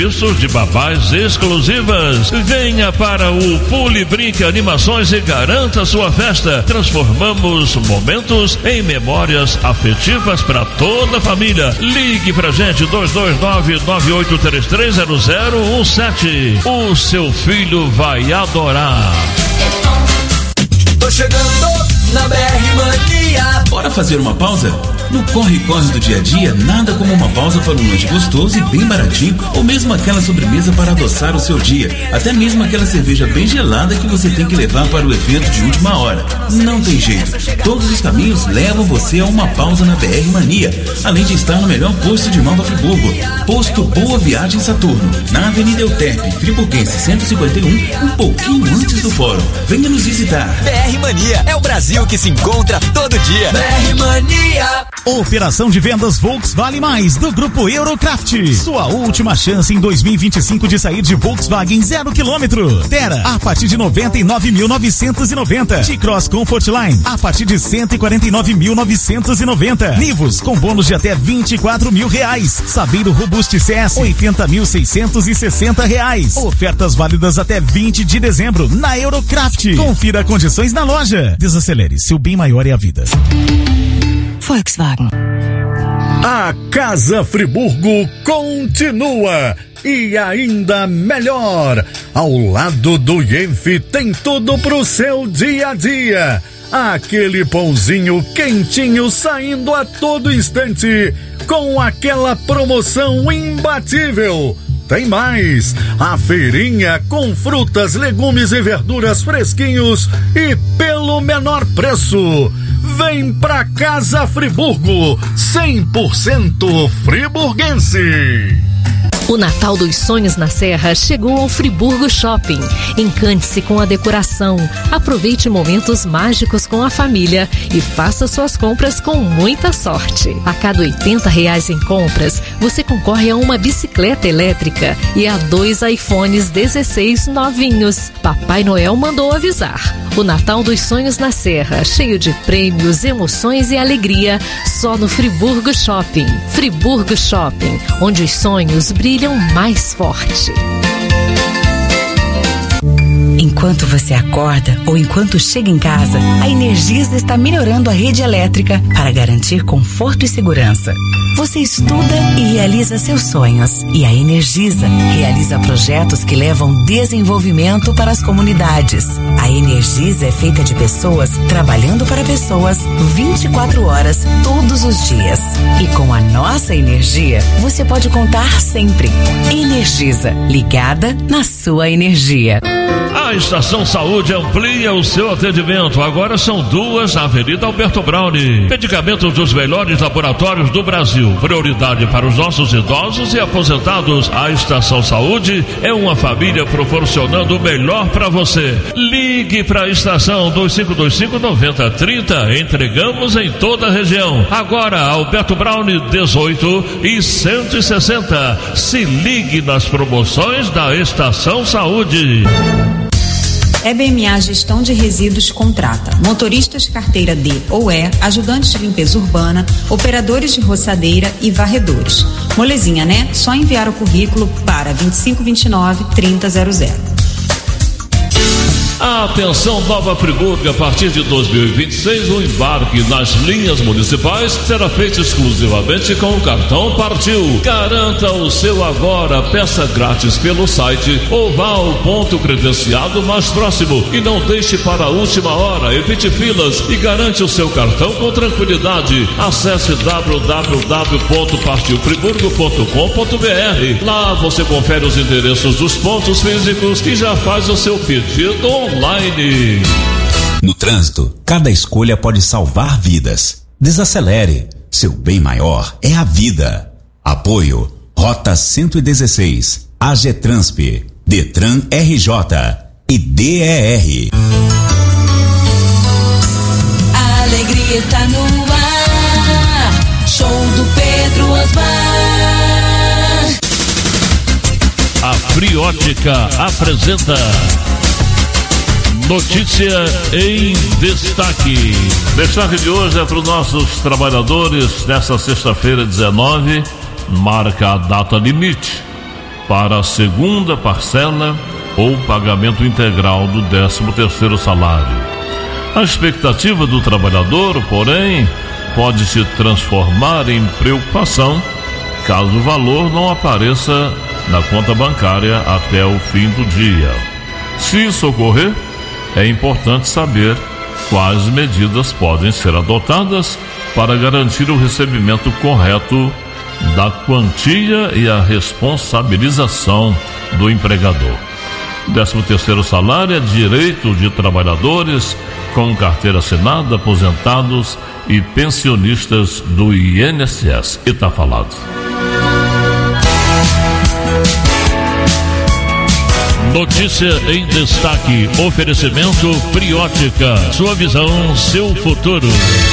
Serviços de babás exclusivas. Venha para o Pule Brinque Animações e garanta sua festa. Transformamos momentos em memórias afetivas para toda a família. Ligue pra gente 229-9833-0017. O seu filho vai adorar. Tô chegando na BR Mania. Bora fazer uma pausa? No corre-corre do dia a dia, nada como uma pausa para um lanche gostoso e bem baratinho, ou mesmo aquela sobremesa para adoçar o seu dia, até mesmo aquela cerveja bem gelada que você tem que levar para o evento de última hora. Não tem jeito, todos os caminhos levam você a uma pausa na BR Mania, além de estar no melhor posto de Nova Friburgo, Posto Boa Viagem Saturno, na Avenida Euterpe, Friburguense 151, um pouquinho antes do fórum. Venha nos visitar. BR Mania é o Brasil que se encontra todo dia. BR Mania. Operação de vendas Volks Vale Mais do Grupo Eurocraft. Sua última chance em 2025 de sair de Volkswagen 0 km. Terra a partir de 99.990. T-Cross Comfortline a partir de 149.990. Nivus com bônus de até R$24.000. Sabeiro Robust CS R$80.660. Ofertas válidas até 20 de dezembro na Eurocraft. Confira condições na loja. Desacelere, seu bem maior é a vida. Volkswagen. A Casa Friburgo continua e ainda melhor. Ao lado do Ienf tem tudo pro seu dia a dia. Aquele pãozinho quentinho saindo a todo instante com aquela promoção imbatível. Tem mais, a feirinha com frutas, legumes e verduras fresquinhos e pelo menor preço. Vem pra Casa Friburgo, 100% friburguense. O Natal dos Sonhos na Serra chegou ao Friburgo Shopping. Encante-se com a decoração, aproveite momentos mágicos com a família e faça suas compras com muita sorte. A cada R$80 em compras, você concorre a uma bicicleta elétrica e a 2 iPhones 16 novinhos. Papai Noel mandou avisar. O Natal dos Sonhos na Serra, cheio de prêmios, emoções e alegria, só no Friburgo Shopping. Friburgo Shopping, onde os sonhos brilham mais forte. Enquanto você acorda ou enquanto chega em casa, a Energisa está melhorando a rede elétrica para garantir conforto e segurança. Você estuda e realiza seus sonhos. E a Energisa realiza projetos que levam desenvolvimento para as comunidades. A Energisa é feita de pessoas trabalhando para pessoas 24 horas, todos os dias. E com a nossa energia, você pode contar sempre. Energisa, ligada na sua energia. A Estação Saúde amplia o seu atendimento. Agora são 2 na Avenida Alberto Browne. Medicamentos dos melhores laboratórios do Brasil. Prioridade para os nossos idosos e aposentados. A Estação Saúde é uma família proporcionando o melhor para você. Ligue para a estação 2525-9030. Entregamos em toda a região. Agora Alberto Browne 18 e 160. Se ligue nas promoções da Estação Saúde. EBMA Gestão de Resíduos contrata motoristas carteira D ou E, ajudantes de limpeza urbana, operadores de roçadeira e varredores. Molezinha, né? Só enviar o currículo para 2529-3000. Atenção Nova Friburgo, a partir de 2026 o embarque nas linhas municipais será feito exclusivamente com o cartão Partiu. Garanta o seu agora, peça grátis pelo site ou vá ao ponto credenciado mais próximo e não deixe para a última hora, evite filas e garante o seu cartão com tranquilidade. Acesse www.partiofriburgo.com.br. Lá você confere os endereços dos pontos físicos e já faz o seu pedido online. No trânsito, cada escolha pode salvar vidas. Desacelere, seu bem maior é a vida. Apoio, Rota 116, AGETRANSP, Detran RJ e DER. A alegria está no ar, show do Pedro Osmar. A Friótica apresenta Notícia em Destaque. Destaque de hoje é para os nossos trabalhadores. Nessa sexta-feira, 19, marca a data limite para a segunda parcela ou pagamento integral do 13º salário. A expectativa do trabalhador, porém, pode se transformar em preocupação caso o valor não apareça na conta bancária até o fim do dia. Se isso ocorrer, é importante saber quais medidas podem ser adotadas para garantir o recebimento correto da quantia e a responsabilização do empregador. O 13º salário é direito de trabalhadores com carteira assinada, aposentados e pensionistas do INSS. E tá falado. Notícia em destaque. Oferecimento Priótica. Sua visão, seu futuro.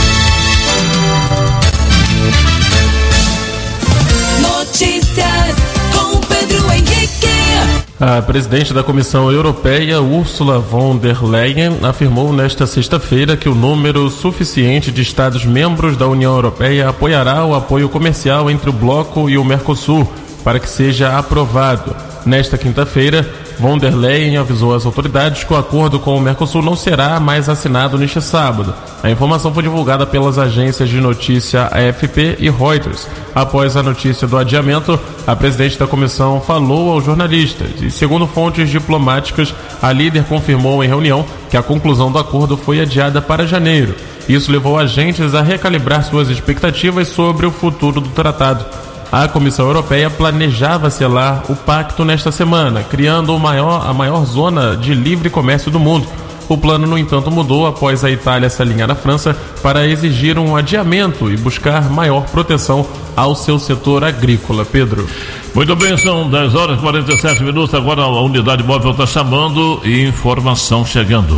Notícias com Pedro Henrique. A presidente da Comissão Europeia, Ursula von der Leyen, afirmou nesta sexta-feira que o número suficiente de Estados-membros da União Europeia apoiará o apoio comercial entre o bloco e o Mercosul para que seja aprovado. Nesta quinta-feira, von der Leyen avisou às autoridades que o acordo com o Mercosul não será mais assinado neste sábado. A informação foi divulgada pelas agências de notícia AFP e Reuters. Após a notícia do adiamento, a presidente da comissão falou aos jornalistas e, segundo fontes diplomáticas, a líder confirmou em reunião que a conclusão do acordo foi adiada para janeiro. Isso levou agentes a recalibrar suas expectativas sobre o futuro do tratado. A Comissão Europeia planejava selar o pacto nesta semana, criando a maior zona de livre comércio do mundo. O plano, no entanto, mudou após a Itália se alinhar à França para exigir um adiamento e buscar maior proteção ao seu setor agrícola. Pedro. Muito bem, são 10h47. Agora a unidade móvel está chamando e informação chegando.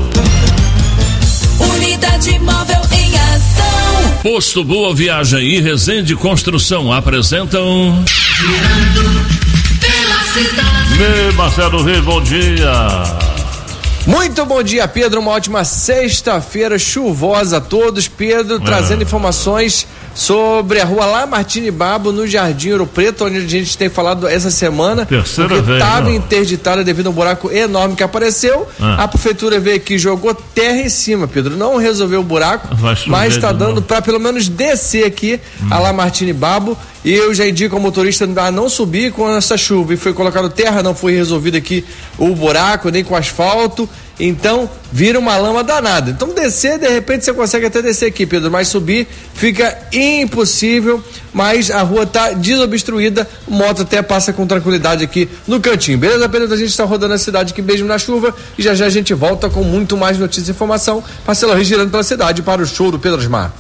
Unidade móvel em ação. Posto Boa Viagem e Resende Construção apresentam Girando pela cidade. Marcelo Reis, bom dia. Muito bom dia, Pedro. Uma ótima sexta-feira chuvosa a todos. Pedro trazendo informações sobre a rua Lamartine Babo, no Jardim Ouro Preto, onde a gente tem falado essa semana. Terceira vez. Estava interditada devido a um buraco enorme que apareceu. A prefeitura veio aqui e jogou terra em cima, Pedro. Não resolveu o buraco, mas está dando para pelo menos descer aqui a Lamartine Babo. E eu já indico ao motorista a não subir com essa chuva. E foi colocado terra, não foi resolvido aqui o buraco, nem com asfalto. Então, vira uma lama danada. Então, descer, de repente, você consegue até descer aqui, Pedro, mas subir fica impossível. Mas a rua tá desobstruída, o moto até passa com tranquilidade aqui no cantinho. Beleza, Pedro? A gente está rodando a cidade aqui mesmo na chuva e já a gente volta com muito mais notícias e informação. Marcelo Reis girando pela cidade para o show do Pedro Osmar.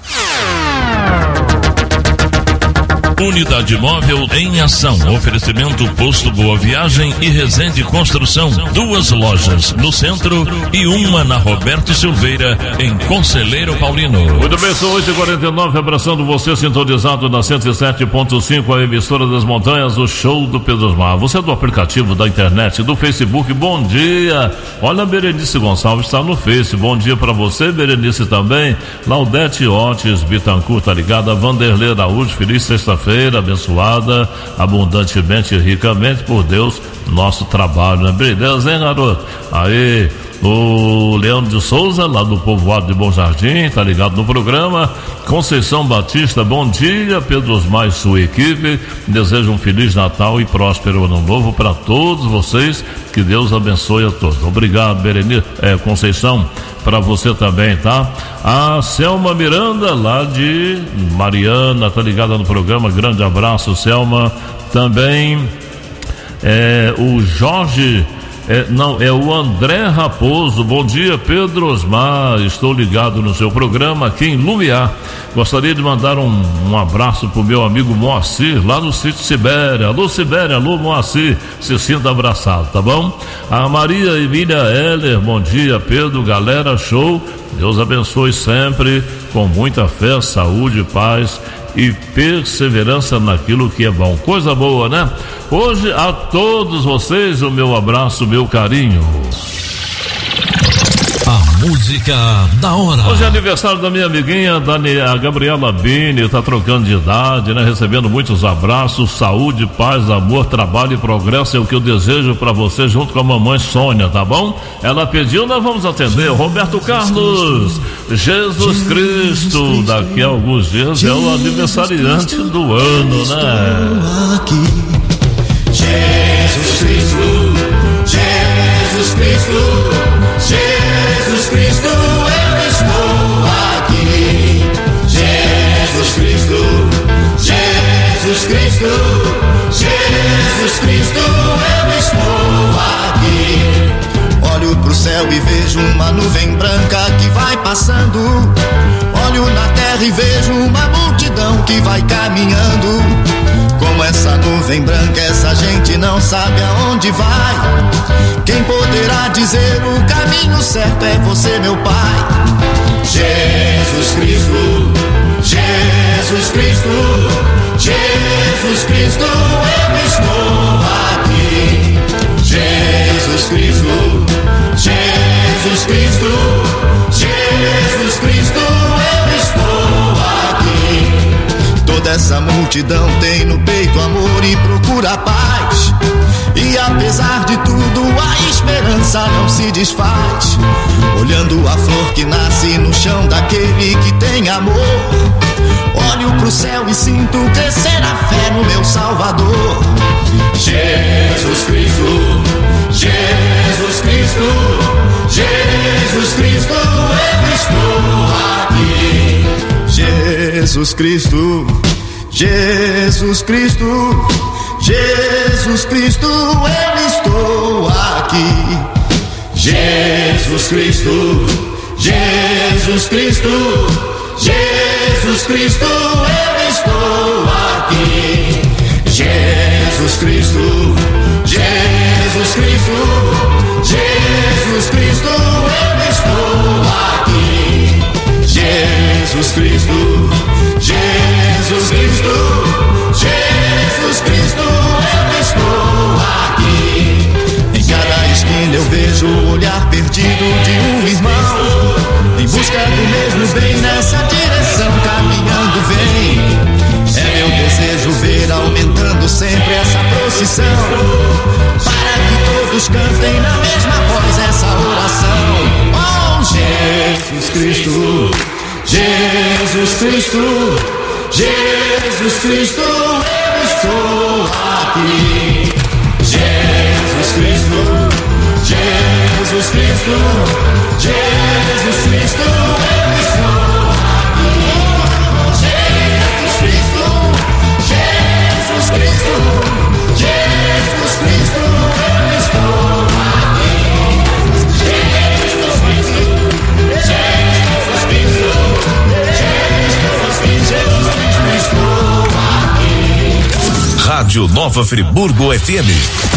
Unidade móvel em ação. Oferecimento Posto Boa Viagem e Resende Construção. 2 lojas no centro e uma na Roberto Silveira, em Conselheiro Paulino. Muito bem, são 8h49, abraçando você sintonizado na 107.5, a emissora das montanhas, o show do Pedro Osmar. Você é do aplicativo, da internet, do Facebook, bom dia. Olha, a Berenice Gonçalves está no Face, bom dia para você, Berenice também. Laudete Otis Bittencourt, tá ligada? Vanderlei Araújo, feliz sexta-feira. Abençoada abundantemente e ricamente por Deus, nosso trabalho, né? Beleza, hein, garoto? Aí, o Leandro de Souza, lá do povoado de Bom Jardim, tá ligado no programa. Conceição Batista, bom dia. Pedro Osmar e sua equipe desejam um Feliz Natal e próspero Ano Novo para todos vocês, que Deus abençoe a todos. Obrigado, Berenice, Conceição, para você também, tá? A Selma Miranda, lá de Mariana, tá ligada no programa, grande abraço, Selma. Também o Jorge, é o André Raposo, bom dia, Pedro Osmar, estou ligado no seu programa aqui em Lumiar. Gostaria de mandar um abraço pro meu amigo Moacir, lá no sítio Sibéria. Alô Sibéria, alô Moacir, se sinta abraçado, tá bom? A Maria Emília Heller, bom dia, Pedro, galera, show, Deus abençoe sempre, com muita fé, saúde, paz e perseverança naquilo que é bom. Coisa boa, né? Hoje a todos vocês o meu abraço, meu carinho. A música da hora. Hoje é aniversário da minha amiguinha a Gabriela Bini, tá trocando de idade, né? Recebendo muitos abraços, saúde, paz, amor, trabalho e progresso é o que eu desejo pra você junto com a mamãe Sônia, tá bom? Ela pediu, nós vamos atender. Roberto Carlos, Jesus Cristo, daqui a alguns dias é o aniversariante do ano, né? Jesus Cristo, Jesus Cristo, Jesus Cristo, eu estou aqui. Jesus Cristo, Jesus Cristo, Jesus Cristo, eu estou aqui. Olho pro céu e vejo uma nuvem branca que vai passando. Olho na terra e vejo uma multidão que vai caminhando. Como essa nuvem branca, essa gente não sabe aonde vai. Quem poderá dizer o caminho certo é você, meu Pai. Jesus Cristo, Jesus Cristo, Jesus Cristo, eu estou aqui. Jesus Cristo, Jesus Cristo, Jesus Cristo, eu estou aqui. Toda essa multidão tem no peito amor e procura paz. E apesar de tudo, a esperança não se desfaz. Olhando a flor que nasce no chão daquele que tem amor. Olho pro céu e sinto crescer a fé no meu Salvador. Jesus Cristo, Jesus Cristo, Jesus Cristo, eu estou aqui. Jesus Cristo, Jesus Cristo, Jesus Cristo, eu estou aqui. Jesus Cristo, Jesus Cristo, Jesus Cristo, eu estou aqui. Jesus Cristo, Jesus Cristo, Jesus Cristo, eu estou aqui. Jesus Cristo, Jesus Cristo, Jesus Cristo, eu estou aqui. Em cada esquina eu vejo o olhar perdido de um irmão, em busca do mesmo bem, nessa direção caminhando vem. É meu desejo ver aumentando sempre essa procissão, para que todos cantem na mesma voz essa oração. Oh, Jesus Cristo, Jesus Cristo, Jesus Cristo, eu estou aqui. Jesus Cristo, Jesus Cristo, Jesus Cristo, eu estou aqui. Jesus Cristo, Jesus Cristo, Jesus Cristo, eu estou aqui. Jesus Cristo, Jesus Cristo, Jesus Cristo, eu estou aqui. Rádio Nova Friburgo FM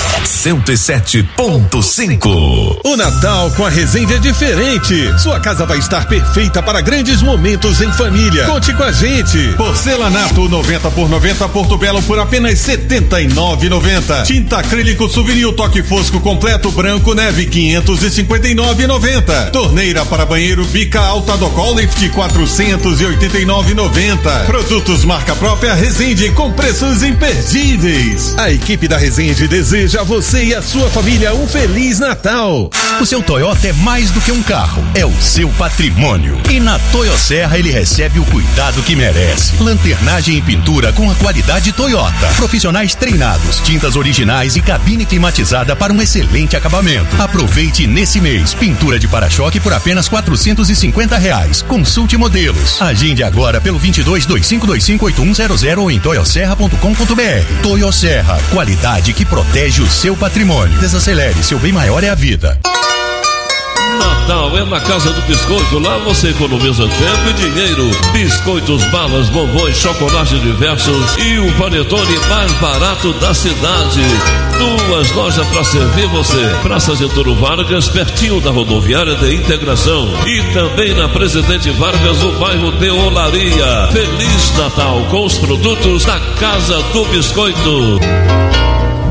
107.5. O Natal com a Resende é diferente. Sua casa vai estar perfeita para grandes momentos em família. Conte com a gente. Porcelanato 90 por 90 Porto Belo por apenas R$79,90. Tinta acrílico Souvenir Toque Fosco completo branco neve R$559,90. Torneira para banheiro Bica Alta do Collift R$489,90. Produtos marca própria Resende com preços imperdíveis. A equipe da Resende deseja a você e a sua família um Feliz Natal. O seu Toyota é mais do que um carro, é o seu patrimônio. E na Toyosserra ele recebe o cuidado que merece. Lanternagem e pintura com a qualidade Toyota. Profissionais treinados, tintas originais e cabine climatizada para um excelente acabamento. Aproveite nesse mês. Pintura de para-choque por apenas R$450. Consulte modelos. Agende agora pelo 2225258100 ou em toyosserra.com.br. Toyosserra, qualidade que protege o seu patrimônio. Desacelere, seu bem maior é a vida. Natal é na Casa do Biscoito, lá você economiza tempo e dinheiro. Biscoitos, balas, bombons, chocolates diversos e o panetone mais barato da cidade. 2 lojas para servir você. Praça Getúlio Vargas, pertinho da rodoviária de Integração. E também na Presidente Vargas, o bairro de Olaria. Feliz Natal com os produtos da Casa do Biscoito.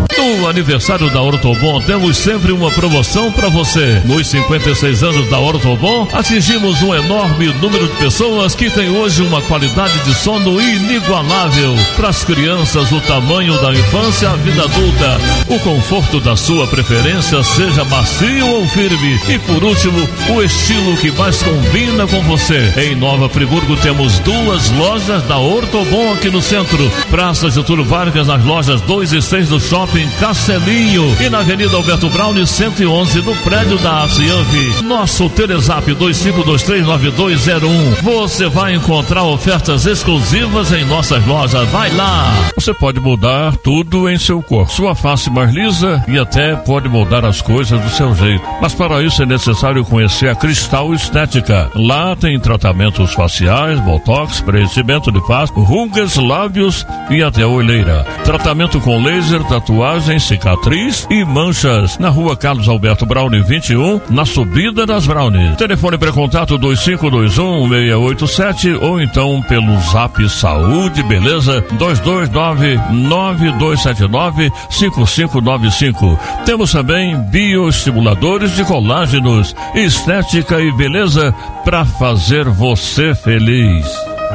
No aniversário da Ortobon, temos sempre uma promoção para você. Nos 56 anos da Ortobon, atingimos um enorme número de pessoas que têm hoje uma qualidade de sono inigualável. Para as crianças, o tamanho da infância à vida adulta. O conforto da sua preferência, seja macio ou firme. E por último, o estilo que mais combina com você. Em Nova Friburgo temos 2 lojas da Ortobon aqui no centro. Praça Getúlio Vargas, nas lojas 2 e 6 do Shopping Castelinho. E na Avenida Alberto Braune, 111, no prédio da Acianf. Nosso Telezap 25239201. Você vai encontrar ofertas exclusivas em nossas lojas. Vai lá! Você pode mudar tudo em seu corpo. Sua face mais lisa e até pode mudar as coisas do seu jeito. Mas para isso é necessário conhecer a Cristal Estética. Lá tem tratamentos faciais, botox, preenchimento de face, rugas, lábios e até olheira. Tratamento com laser, tatuagem, cicatriz e manchas. Na Rua Carlos Alberto Braune 21, na subida das Brownies. Telefone para contato 2521-687 ou então pelo Zap Saúde Beleza 229-9279-5595. Temos também bioestimuladores de colágenos, estética e beleza para fazer você feliz.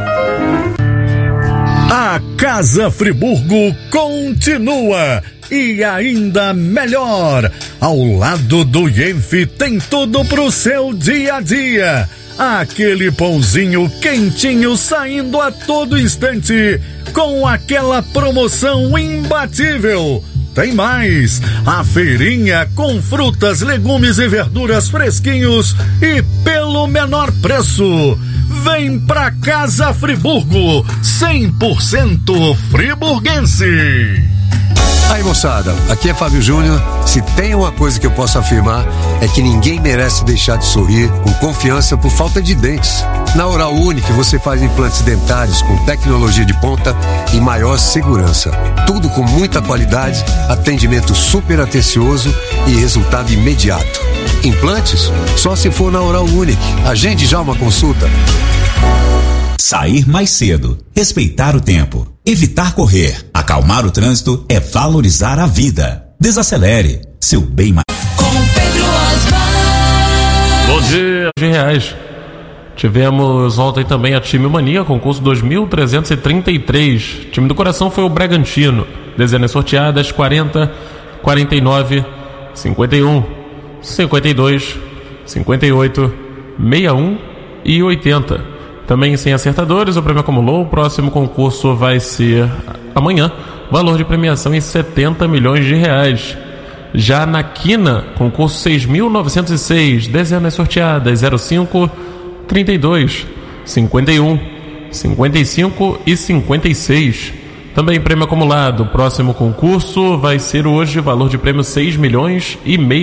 A Casa Friburgo continua e ainda melhor. Ao lado do Ienf tem tudo pro seu dia a dia. Aquele pãozinho quentinho saindo a todo instante com aquela promoção imbatível. Tem mais, a feirinha com frutas, legumes e verduras fresquinhos e pelo menor preço. Vem pra Casa Friburgo, 100% friburguense. Aí, moçada, aqui é Fábio Júnior. Se tem uma coisa que eu posso afirmar é que ninguém merece deixar de sorrir com confiança por falta de dentes. Na Oral Unique você faz implantes dentários com tecnologia de ponta e maior segurança. Tudo com muita qualidade, atendimento super atencioso e resultado imediato. Implantes? Só se for na Oral Unique. Agende já uma consulta. Sair mais cedo, respeitar o tempo, evitar correr, acalmar o trânsito é valorizar a vida. Desacelere, seu bem mais. Bom dia, R$100. Tivemos ontem também a Time Mania, concurso 2333. Time do coração foi o Bragantino. Dezenas sorteadas 40, 49, 51, 52, 58, 61 e 80. Também sem acertadores, o prêmio acumulou. O próximo concurso vai ser amanhã. Valor de premiação em R$70 milhões. Já na Quina, concurso 6.906, dezenas sorteadas 05, 32, 51, 55 e 56. Também prêmio acumulado. O próximo concurso vai ser hoje, valor de prêmio R$6,5 milhões.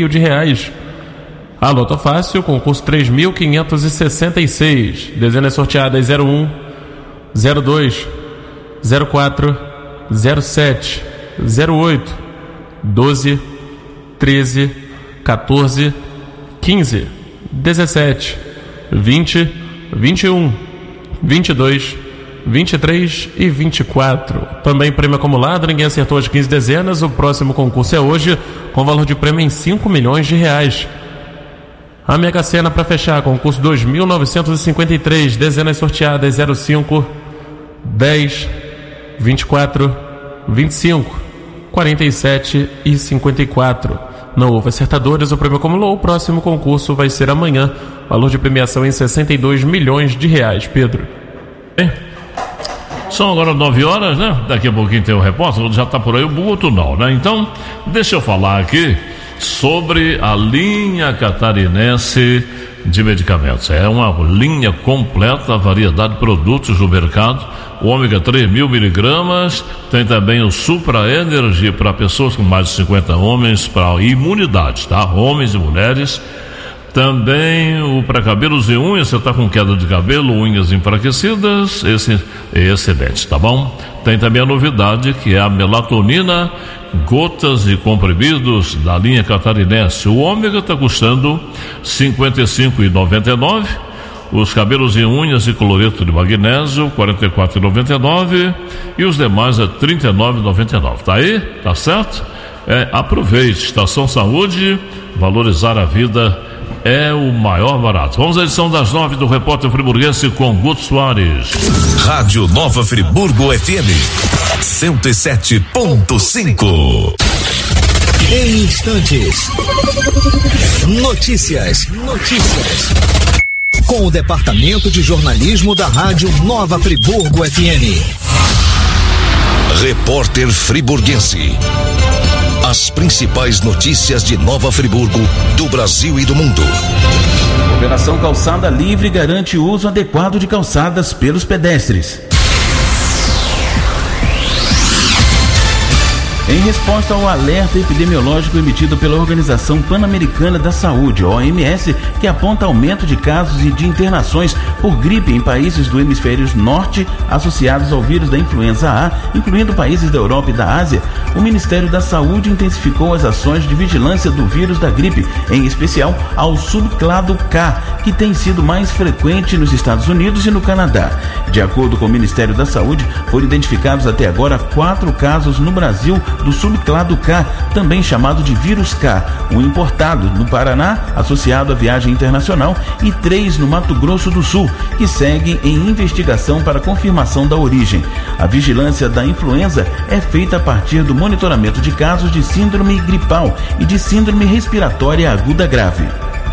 A Loto Fácil, concurso 3.566, dezenas sorteadas 01, 02, 04, 07, 08, 12, 13, 14, 15, 17, 20, 21, 22, 23 e 24. Também prêmio acumulado, ninguém acertou as 15 dezenas. O próximo concurso é hoje, com valor de prêmio em R$5 milhões. A Mega Sena para fechar, concurso 2.953, dezenas sorteadas 05, 10, 24, 25, 47 e 54. Não houve acertadores, o prêmio acumulou. O próximo concurso vai ser amanhã, valor de premiação em R$62 milhões. Pedro. São agora 9 horas, né? Daqui a pouquinho tem o repórter, já tá por aí o Buto não, né? Então, deixa eu falar aqui sobre a linha catarinense de medicamentos. É uma linha completa, variedade de produtos no mercado. O ômega 3 1000 miligramas, tem também o Supra Energy para pessoas com mais de 50 homens, para imunidade, tá? Homens e mulheres. Também o para cabelos e unhas, você está com queda de cabelo, unhas enfraquecidas, esse é excelente, tá bom? Tem também a novidade que é a melatonina, gotas e comprimidos da linha catarinense. O ômega está custando R$ 55,99. Os cabelos e unhas e cloreto de magnésio, R$ 44,99. E os demais é R$ 39,99. Tá aí? Tá certo? Aproveite. Estação Saúde, valorizar a vida é o maior barato. Vamos à edição das 9 do Repórter Friburguense com Guto Soares. Rádio Nova Friburgo FM 107.5. Em instantes, notícias. Com o Departamento de Jornalismo da Rádio Nova Friburgo FM. Repórter Friburguense. As principais notícias de Nova Friburgo, do Brasil e do mundo. Operação Calçada Livre garante o uso adequado de calçadas pelos pedestres. Em resposta ao alerta epidemiológico emitido pela Organização Pan-Americana da Saúde, OMS, que aponta aumento de casos e de internações por gripe em países do hemisfério norte associados ao vírus da influenza A, incluindo países da Europa e da Ásia, o Ministério da Saúde intensificou as ações de vigilância do vírus da gripe, em especial ao subclado K, que tem sido mais frequente nos Estados Unidos e no Canadá. De acordo com o Ministério da Saúde, foram identificados até agora 4 casos no Brasil do subclado K, também chamado de vírus K, um importado no Paraná, associado à viagem internacional, e 3 no Mato Grosso do Sul, que seguem em investigação para confirmação da origem. A vigilância da influenza é feita a partir do monitoramento de casos de síndrome gripal e de síndrome respiratória aguda grave.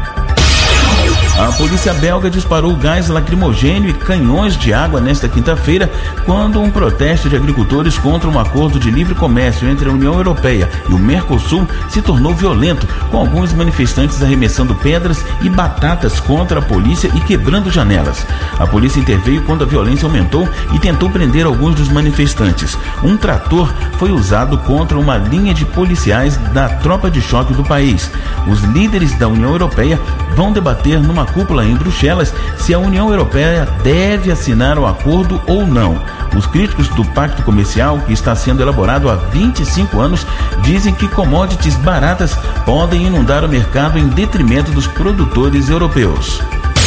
A polícia belga disparou gás lacrimogêneo e canhões de água nesta quinta-feira, quando um protesto de agricultores contra um acordo de livre comércio entre a União Europeia e o Mercosul se tornou violento, com alguns manifestantes arremessando pedras e batatas contra a polícia e quebrando janelas. A polícia interveio quando a violência aumentou e tentou prender alguns dos manifestantes. Um trator foi usado contra uma linha de policiais da tropa de choque do país. Os líderes da União Europeia vão debater numa cúpula em Bruxelas se a União Europeia deve assinar o acordo ou não. Os críticos do pacto comercial, que está sendo elaborado há 25 anos, dizem que commodities baratas podem inundar o mercado em detrimento dos produtores europeus.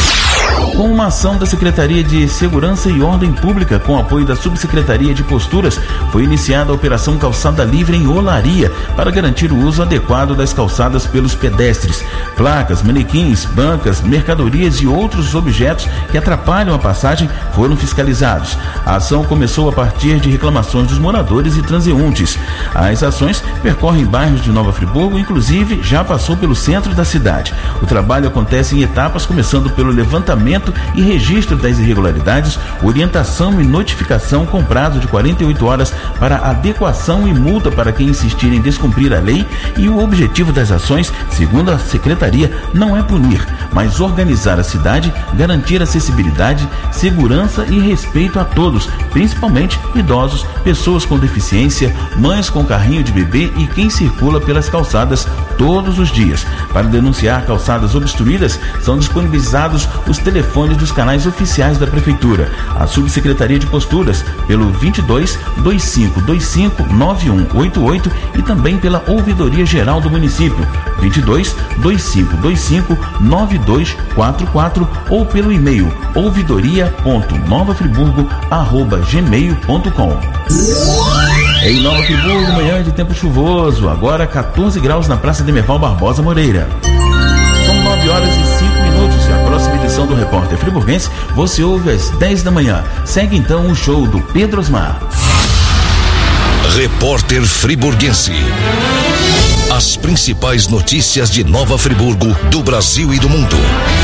Com uma ação da Secretaria de Segurança e Ordem Pública, com apoio da Subsecretaria de Posturas, foi iniciada a Operação Calçada Livre em Olaria, para garantir o uso adequado das calçadas pelos pedestres. Placas, manequins, bancas, mercadorias e outros objetos que atrapalham a passagem foram fiscalizados. A ação começou a partir de reclamações dos moradores e transeuntes. As ações percorrem bairros de Nova Friburgo, inclusive já passou pelo centro da cidade. O trabalho acontece em etapas, começando pelo levantamento e registro das irregularidades, orientação e notificação com prazo de 48 horas para adequação e multa para quem insistir em descumprir a lei, e o objetivo das ações, segundo a Secretaria, não é punir, mas organizar a cidade, garantir acessibilidade, segurança e respeito a todos, principalmente idosos, pessoas com deficiência, mães com carrinho de bebê e quem circula pelas calçadas todos os dias. Para denunciar calçadas obstruídas, são disponibilizados os telefones dos canais oficiais da Prefeitura, a Subsecretaria de Posturas, pelo 22 2525 9188 e também pela Ouvidoria Geral do Município, 22 2525 9244, ou pelo e-mail ouvidoria.novafriburgo@gmail.com. Em Nova Friburgo, manhã de tempo chuvoso, agora 14 graus na Praça Demerval Barbosa Moreira. São 9 horas e 5 minutos e a próxima edição do Repórter Friburguense você ouve às 10 da manhã. Segue então o show do Pedro Osmar. Repórter Friburguense. As principais notícias de Nova Friburgo, do Brasil e do mundo.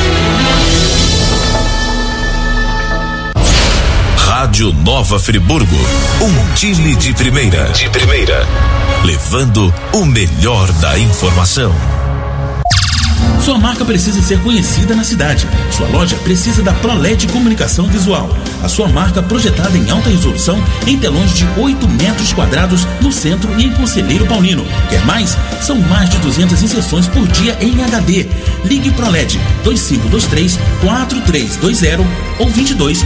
Rádio Nova Friburgo, um time de primeira. Levando o melhor da informação. Sua marca precisa ser conhecida na cidade. Sua loja precisa da ProLED Comunicação Visual. A sua marca projetada em alta resolução em telões de 8 metros quadrados no centro e em Conselheiro Paulino. Quer mais? São mais de 200 inserções por dia em HD. Ligue ProLED 2523-4320 ou 22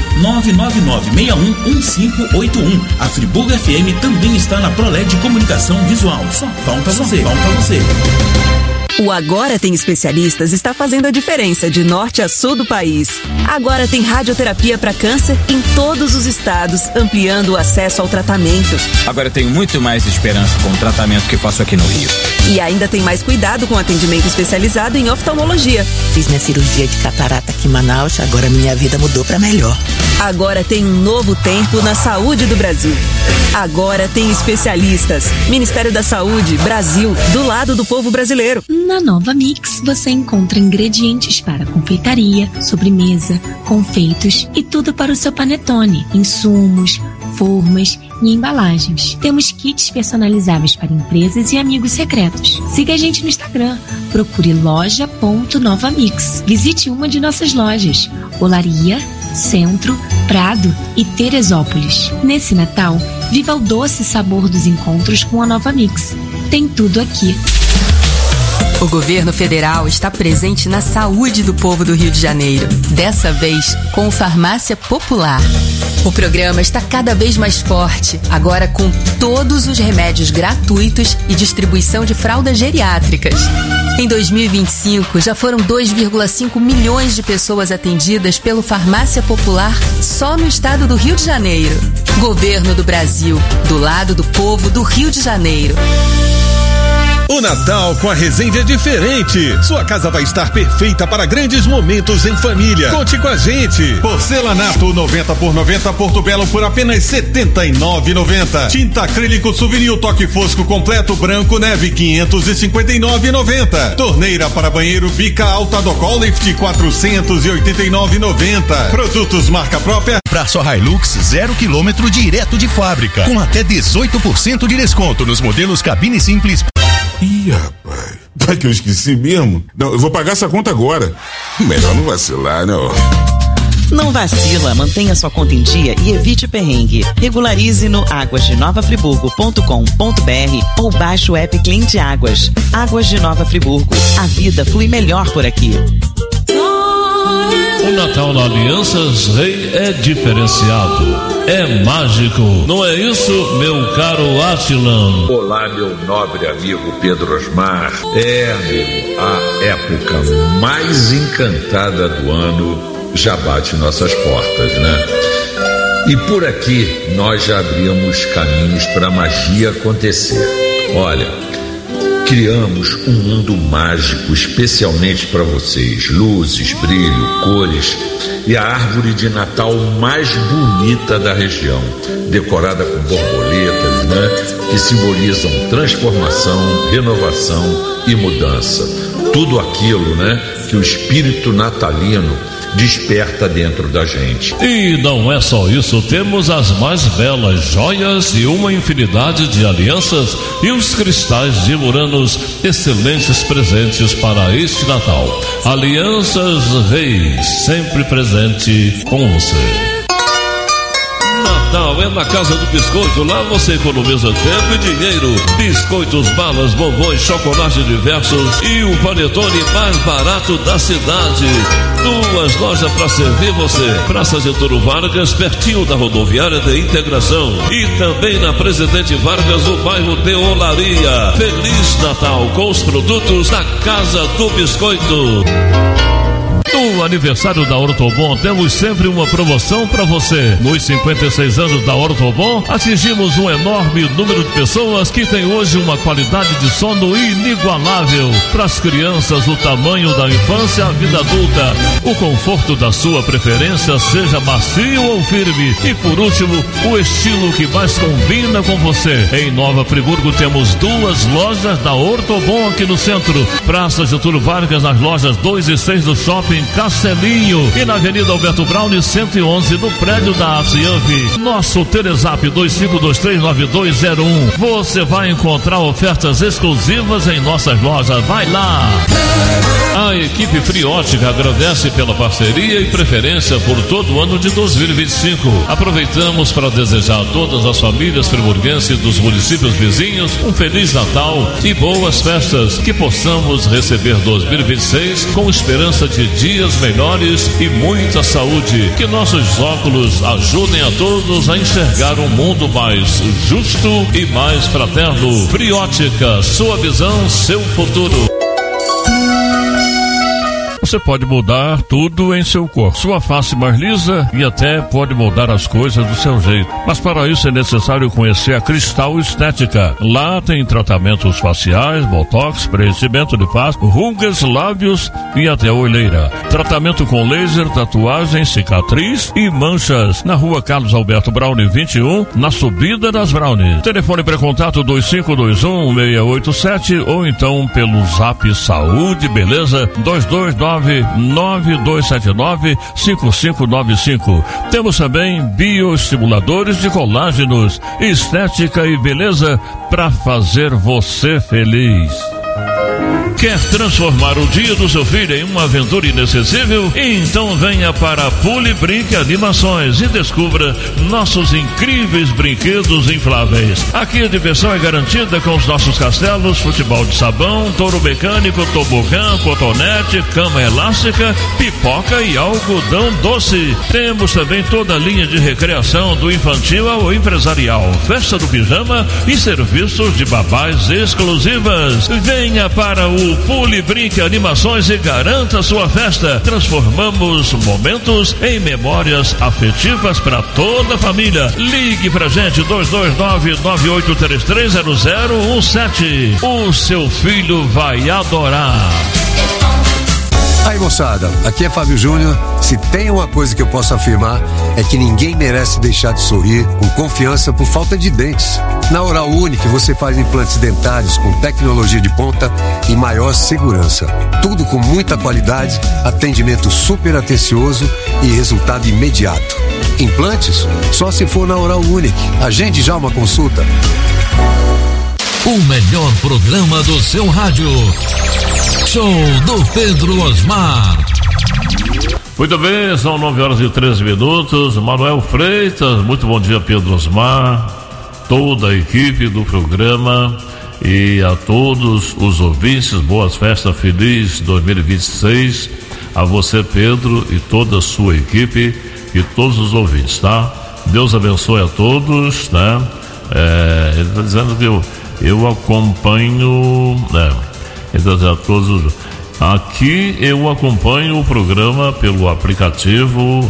999611581. A Friburgo FM também está na ProLED Comunicação Visual. Só falta você. O Agora Tem Especialistas está fazendo a diferença de norte a sul do país. Agora tem radioterapia para câncer em todos os estados, ampliando o acesso ao tratamento. Agora tenho muito mais esperança com o tratamento que faço aqui no Rio. E ainda tem mais cuidado com atendimento especializado em oftalmologia. Fiz minha cirurgia de catarata aqui em Manaus, agora minha vida mudou para melhor. Agora tem um novo tempo na saúde do Brasil. Agora tem especialistas. Ministério da Saúde, Brasil, do lado do povo brasileiro. Na Nova Mix, você encontra ingredientes para confeitaria, sobremesa, confeitos e tudo para o seu panetone, insumos, formas e embalagens. Temos kits personalizáveis para empresas e amigos secretos. Siga a gente no Instagram. Procure loja.novamix. Visite uma de nossas lojas. Olaria, Centro, Prado e Teresópolis. Nesse Natal, viva o doce sabor dos encontros com a Nova Mix. Tem tudo aqui. O governo federal está presente na saúde do povo do Rio de Janeiro, dessa vez com o Farmácia Popular. O programa está cada vez mais forte, agora com todos os remédios gratuitos e distribuição de fraldas geriátricas. Em 2025, já foram 2,5 milhões de pessoas atendidas pelo Farmácia Popular só no estado do Rio de Janeiro. Governo do Brasil, do lado do povo do Rio de Janeiro. O Natal com a Resende é diferente. Sua casa vai estar perfeita para grandes momentos em família. Conte com a gente. Porcelanato 90 por 90 Porto Belo por apenas R$ 79,90. Tinta acrílico Souvenir Toque Fosco completo branco neve R$ 559,90. Torneira para banheiro Bica Alta do Lift R$ 489,90. Produtos marca própria. Pra sua Hilux 0 km direto de fábrica, com até 18% de desconto nos modelos cabine simples. Ih, rapaz, vai que eu esqueci mesmo. Não, eu vou pagar essa conta agora. Melhor não vacilar, né? Não vacila, mantenha sua conta em dia e evite perrengue. Regularize no aguasdenovafriburgo.com.br ou baixe o app Cliente Águas. Águas de Nova Friburgo. A vida flui melhor por aqui. O Natal na Alianças Rei é diferenciado, é mágico, não é isso, meu caro Atilan? Olá, meu nobre amigo Pedro Osmar. Amigo, a época mais encantada do ano já bate nossas portas, né? E por aqui nós já abrimos caminhos para a magia acontecer. Olha, criamos um mundo mágico especialmente para vocês. Luzes, brilho, cores e a árvore de Natal mais bonita da região, decorada com borboletas, né? Que simbolizam transformação, renovação e mudança. Tudo aquilo, né? Que o espírito natalino desperta dentro da gente. E não é só isso, temos as mais belas joias e uma infinidade de alianças e os cristais de Muranos, excelentes presentes para este Natal. Alianças Reis, sempre presente com você. Natal é na Casa do Biscoito, lá você economiza tempo e dinheiro. Biscoitos, balas, bombons, chocolate diversos e o panetone mais barato da cidade. 2 lojas para servir você. Praça Getúlio Vargas, pertinho da rodoviária de Integração. E também na Presidente Vargas, no bairro de Olaria. Feliz Natal com os produtos da Casa do Biscoito. No aniversário da Ortobon, temos sempre uma promoção para você. Nos 56 anos da Ortobon, atingimos um enorme número de pessoas que têm hoje uma qualidade de sono inigualável. Para as crianças, o tamanho da infância à vida adulta. O conforto da sua preferência, seja macio ou firme. E por último, o estilo que mais combina com você. Em Nova Friburgo temos 2 lojas da Ortobon aqui no centro. Praça Getúlio Vargas, nas lojas 2 e 6 do Shopping Castelinho e na Avenida Alberto Braune 111 no prédio da Acianf. Nosso Telezap 25239201. Você vai encontrar ofertas exclusivas em nossas lojas. Vai lá! A equipe Friótica agradece pela parceria e preferência por todo o ano de 2025. Aproveitamos para desejar a todas as famílias friburguenses dos municípios vizinhos um Feliz Natal e boas festas. Que possamos receber 2026 com esperança de dias melhores e muita saúde. Que nossos óculos ajudem a todos a enxergar um mundo mais justo e mais fraterno. Friótica, sua visão, seu futuro. você pode mudar tudo em seu corpo. Sua face mais lisa e até pode mudar as coisas do seu jeito. Mas para isso é necessário conhecer a Cristal Estética. Lá tem tratamentos faciais, botox, preenchimento de face, rugas, lábios e até olheira. Tratamento com laser, tatuagem, cicatriz e manchas. Na rua Carlos Alberto Browne 21, na subida das Browne. Telefone para contato 2521-687 ou então pelo Zap Saúde Beleza 229-9279-5595. Temos também bioestimuladores de colágenos, estética e beleza para fazer você feliz. Quer transformar o dia do seu filho em uma aventura inesquecível? Então venha para Polibrinque Animações e descubra nossos incríveis brinquedos infláveis. Aqui a diversão é garantida com os nossos castelos, futebol de sabão, touro mecânico, tobogã, cotonete, cama elástica, pipoca e algodão doce. Temos também toda a linha de recreação do infantil ao empresarial, festa do pijama e serviços de babás exclusivas. Venha para o Polibrinque Animações e garanta sua festa. Transformamos momentos em memórias afetivas para toda a família. Ligue pra gente 229-9833-0017. O seu filho vai adorar. Aí, moçada, aqui é Fábio Júnior. Se tem uma coisa que eu posso afirmar é que ninguém merece deixar de sorrir com confiança por falta de dentes. Na Oral Unique você faz implantes dentários com tecnologia de ponta e maior segurança. Tudo com muita qualidade, atendimento super atencioso e resultado imediato. Implantes? Só se for na Oral Unique. Agende já uma consulta. O melhor programa do seu rádio. Show do Pedro Osmar. Muito bem, são 9h13. Manuel Freitas, muito bom dia, Pedro Osmar, toda a equipe do programa e a todos os ouvintes. Boas festas, feliz 2026 a você, Pedro, e toda a sua equipe e todos os ouvintes, tá? Deus abençoe a todos, né? Ele está dizendo que eu acompanho, então, a todos. Aqui eu acompanho o programa pelo aplicativo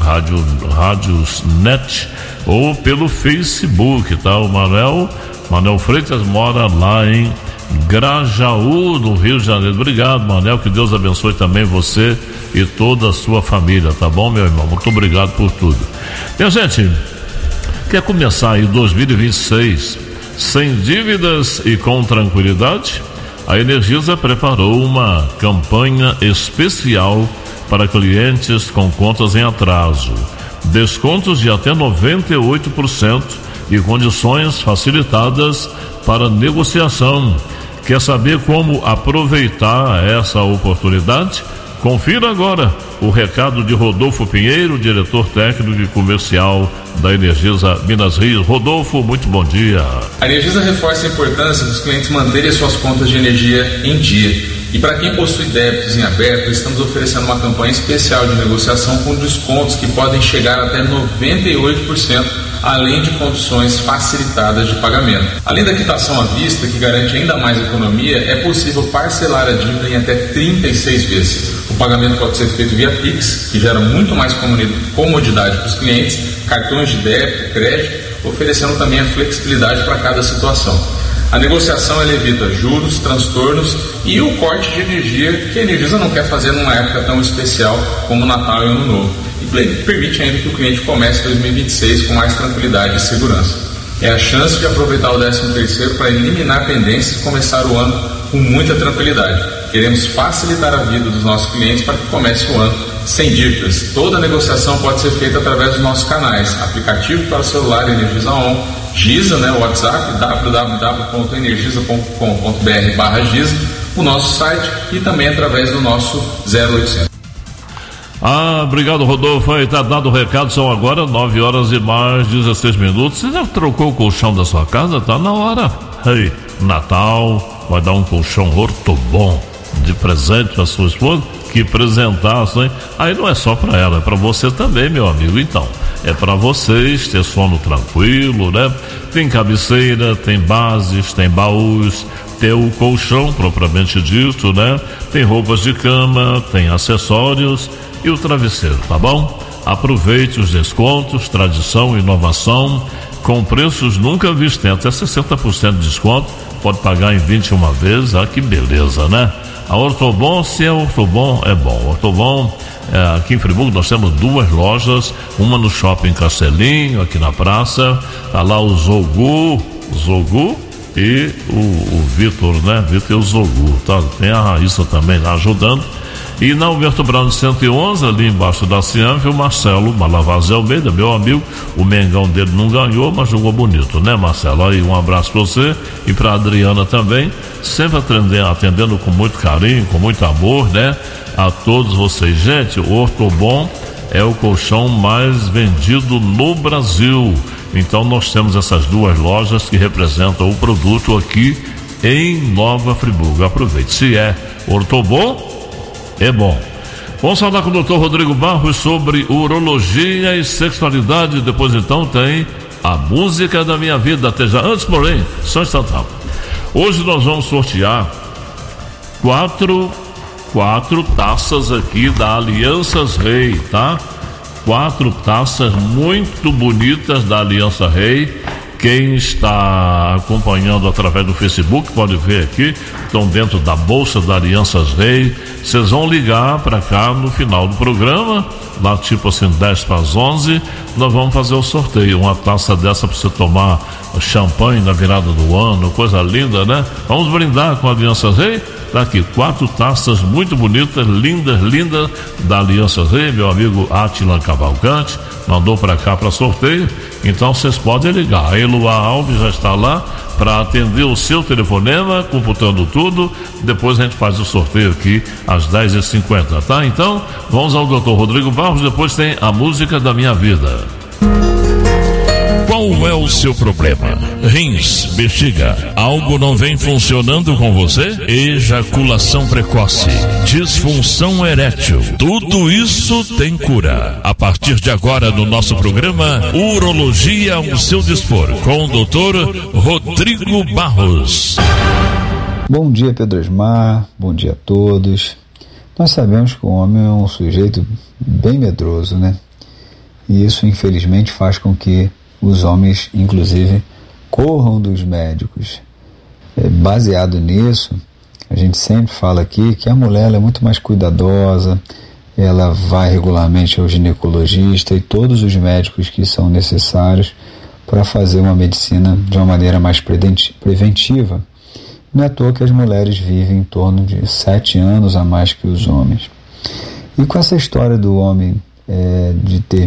Rádios.net ou pelo Facebook, tá? O Manuel Freitas mora lá em Grajaú, no Rio de Janeiro. Obrigado, Manuel, que Deus abençoe também você e toda a sua família, tá bom, meu irmão? Muito obrigado por tudo. Minha gente, quer começar aí 2026 sem dívidas e com tranquilidade? A Energisa preparou uma campanha especial para clientes com contas em atraso. Descontos de até 98% e condições facilitadas para negociação. Quer saber como aproveitar essa oportunidade? Confira agora o recado de Rodolfo Pinheiro, diretor técnico e comercial da Energisa Minas Rio. Rodolfo, muito bom dia. A Energisa reforça a importância dos clientes manterem suas contas de energia em dia. E para quem possui débitos em aberto, estamos oferecendo uma campanha especial de negociação com descontos que podem chegar até 98%, além de condições facilitadas de pagamento. Além da quitação à vista, que garante ainda mais economia, é possível parcelar a dívida em até 36 vezes. O pagamento pode ser feito via Pix, que gera muito mais comodidade para os clientes, cartões de débito, crédito, oferecendo também a flexibilidade para cada situação. A negociação ela evita juros, transtornos e o corte de energia que a Energisa não quer fazer numa época tão especial como Natal e Ano Novo. E permite ainda que o cliente comece 2026 com mais tranquilidade e segurança. É a chance de aproveitar o 13º para eliminar pendências e começar o ano com muita tranquilidade. Queremos facilitar a vida dos nossos clientes para que comece o ano sem dívidas. Toda negociação pode ser feita através dos nossos canais, aplicativo para o celular Energisa On, Giza, o WhatsApp, www.energisa.com.br/Giza, o nosso site e também através do nosso 0800. Obrigado, Rodolfo. Aí tá dado o recado, são agora 9h16. Você já trocou o colchão da sua casa? Tá na hora. Hey, Natal, vai dar um colchão ortobom de presente para sua esposa. Que presentaço, hein? Aí não é só para ela, é para você também, meu amigo. Então, é para vocês ter sono tranquilo, né? Tem cabeceira, tem bases, tem baús, ter o colchão propriamente dito, né? Tem roupas de cama, tem acessórios e o travesseiro, tá bom? Aproveite os descontos, tradição e inovação, com preços nunca vistos, tem até 60% de desconto, pode pagar em 21 vezes, que beleza, né? A Ortobon, se é Ortobon, é bom. Ortobon, aqui em Friburgo nós temos 2 lojas, uma no Shopping Castelinho, aqui na praça, tá lá o Zogu e o Vitor, né? Vitor e o Zogu, tá? Tem a Raíssa também lá ajudando. E na Alberto Brown 111, ali embaixo da Cianf, o Marcelo Malavazzi Almeida, meu amigo, o Mengão dele não ganhou, mas jogou bonito, né, Marcelo? Aí um abraço pra você e pra Adriana também, sempre atendendo com muito carinho, com muito amor, né, a todos vocês. Gente, o Ortobon é o colchão mais vendido no Brasil, então nós temos essas 2 lojas que representam o produto aqui em Nova Friburgo. Aproveite, se é Ortobon, é bom. Vamos falar com o Dr. Rodrigo Barros sobre urologia e sexualidade. Depois então tem a música da minha vida. Até já. Antes, porém, só instantâneo. Hoje nós vamos sortear 4 taças aqui da Alianças Rei, tá? 4 taças muito bonitas da Aliança Rei. Quem está acompanhando através do Facebook pode ver aqui, estão dentro da bolsa da Alianças Rei. Vocês vão ligar para cá no final do programa, lá tipo assim 10 para as 11, nós vamos fazer o sorteio, uma taça dessa para você tomar champanhe na virada do ano, coisa linda, né? Vamos brindar com a Alianças Rei. Tá aqui 4 taças muito bonitas, lindas da Alianças Rei. Meu amigo Átila Cavalcante mandou para cá para sorteio, então vocês podem ligar. A Eloá Alves já está lá para atender o seu telefonema, computando tudo. Depois a gente faz o sorteio aqui às 10h50, tá? Então vamos ao Dr. Rodrigo Barros, depois tem a música da minha vida. Qual é o seu problema? Rins, bexiga, algo não vem funcionando com você? Ejaculação precoce, disfunção erétil, tudo isso tem cura. A partir de agora no nosso programa Urologia ao seu dispor, com o Dr. Rodrigo Barros. Bom dia, Pedro Osmar, bom dia a todos. Nós sabemos que o homem é um sujeito bem medroso, né? E isso infelizmente faz com que os homens, inclusive, corram dos médicos. Baseado nisso, a gente sempre fala aqui que a mulher ela é muito mais cuidadosa, ela vai regularmente ao ginecologista e todos os médicos que são necessários para fazer uma medicina de uma maneira mais preventiva. Não é à toa que as mulheres vivem em torno de 7 anos a mais que os homens. E com essa história do homem de ter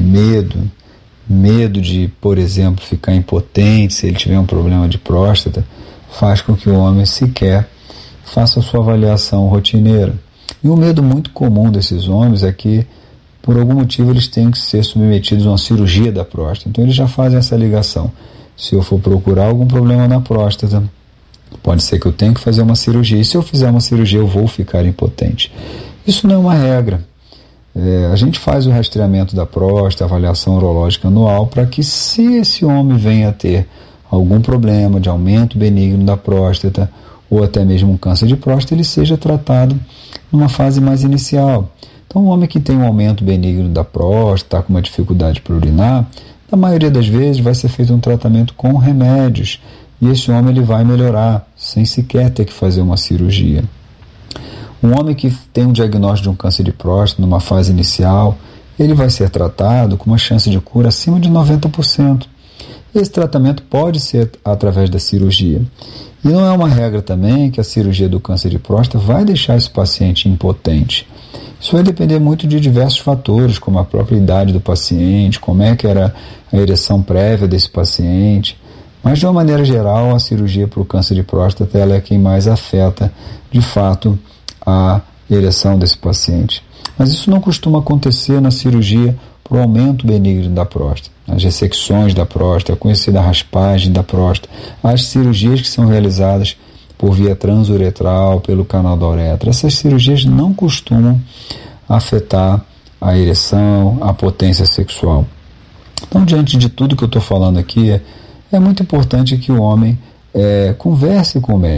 medo de, por exemplo, ficar impotente se ele tiver um problema de próstata, faz com que o homem sequer faça a sua avaliação rotineira. E um medo muito comum desses homens é que, por algum motivo, eles têm que ser submetidos a uma cirurgia da próstata. Então eles já fazem essa ligação. Se eu for procurar algum problema na próstata, pode ser que eu tenha que fazer uma cirurgia. E se eu fizer uma cirurgia, eu vou ficar impotente. Isso não é uma regra. A gente faz o rastreamento da próstata, avaliação urológica anual, para que se esse homem venha a ter algum problema de aumento benigno da próstata, ou até mesmo um câncer de próstata, ele seja tratado numa fase mais inicial. Então, um homem que tem um aumento benigno da próstata, está com uma dificuldade para urinar, na maioria das vezes vai ser feito um tratamento com remédios, e esse homem ele vai melhorar, sem sequer ter que fazer uma cirurgia. Um homem que tem um diagnóstico de um câncer de próstata numa fase inicial, ele vai ser tratado com uma chance de cura acima de 90%. Esse tratamento pode ser através da cirurgia. E não é uma regra também que a cirurgia do câncer de próstata vai deixar esse paciente impotente. Isso vai depender muito de diversos fatores, como a própria idade do paciente, como é que era a ereção prévia desse paciente. Mas, de uma maneira geral, a cirurgia para o câncer de próstata ela é quem mais afeta, de fato, a ereção desse paciente. Mas isso não costuma acontecer na cirurgia para o aumento benigno da próstata, as ressecções da próstata, a conhecida raspagem da próstata, as cirurgias que são realizadas por via transuretral, pelo canal da uretra. Essas cirurgias não costumam afetar a ereção, a potência sexual. Então, diante de tudo que eu estou falando aqui, é muito importante que o homem converse com o médico,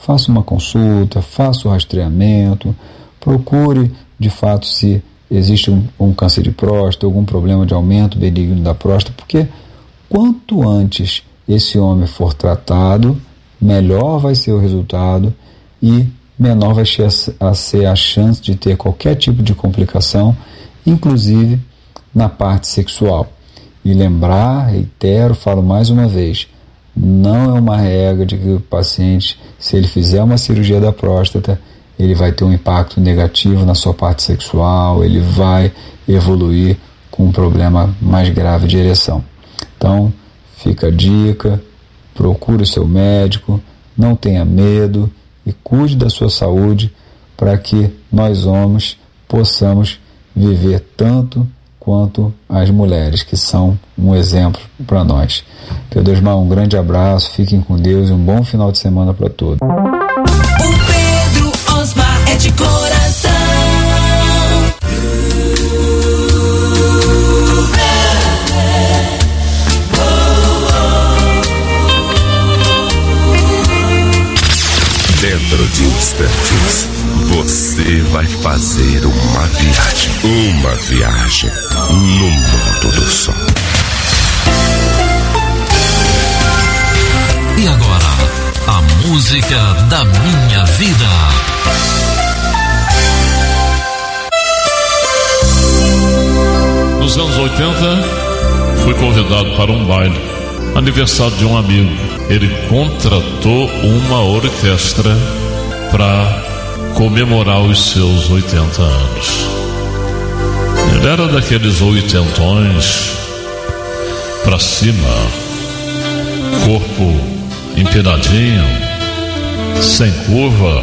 faça uma consulta, faça o rastreamento, procure de fato se existe um câncer de próstata, algum problema de aumento benigno da próstata, porque quanto antes esse homem for tratado, melhor vai ser o resultado e menor vai ser a chance de ter qualquer tipo de complicação, inclusive na parte sexual. E lembrar, reitero, falo mais uma vez, não é uma regra de que o paciente, se ele fizer uma cirurgia da próstata, ele vai ter um impacto negativo na sua parte sexual, ele vai evoluir com um problema mais grave de ereção. Então, fica a dica, procure o seu médico, não tenha medo e cuide da sua saúde para que nós homens possamos viver tanto quanto as mulheres, que são um exemplo para nós. Pedro Osmar, um grande abraço, fiquem com Deus e um bom final de semana para todos. O Pedro Osmar é de coração. Dentro de instantes, você vai fazer uma viagem no mundo do som. E agora, a música da minha vida. Nos anos 80, fui convidado para um baile, aniversário de um amigo. Ele contratou uma orquestra para comemorar os seus 80 anos. Ele era daqueles oitentões pra cima, corpo empinadinho, sem curva,